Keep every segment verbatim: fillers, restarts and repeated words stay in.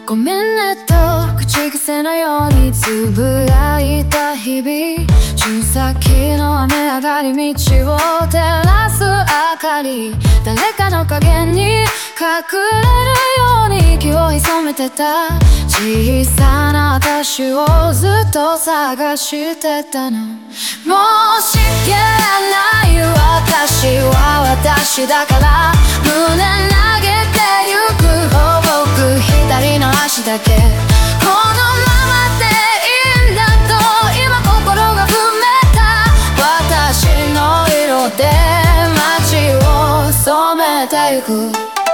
ごめんねと口癖のようにつぶやいた日々、春先の雨上がり道を照らす明かり、誰かの影に隠れるように息を潜めてた小さな私をずっと探してたの。もうしきれない私は私だから、胸投げてゆく放牧左の足だけ、このままでいいんだと今心が踏めた。私の色で街を染めてゆく。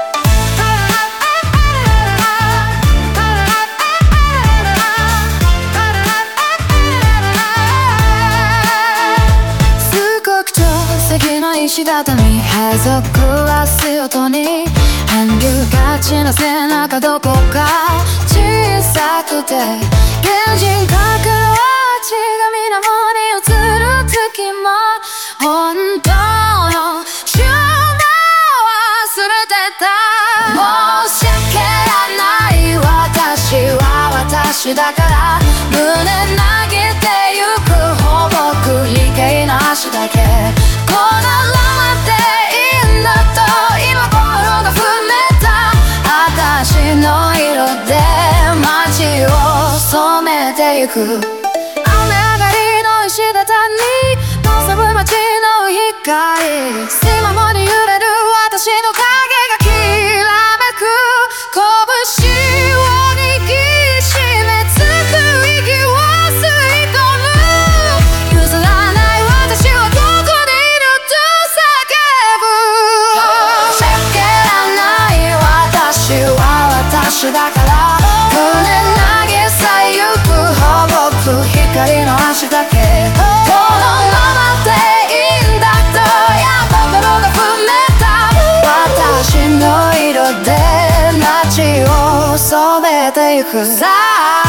石畳へぞく足音に半流がちな背中、どこか小さくて現人角の血が水面に映る時も、本当の旬を忘れてた。申し訳ない私は私だから、胸投げてゆく放牧理系の足だけ、このままでいいんだと今心が踏めた。私の色で街を染めてゆく。雨上がりの石畳のさぶ街の光、隙間まで揺れる私の影がきらめく。拳を握りしめつく息を吸い込む。譲らない私はどこにいると叫ぶ。申し訳ない私は私だから、胸投げさゆく放牧光の足だけ、このままでいいんだとや心が踏めた。私の色で街を染めてゆく。さあ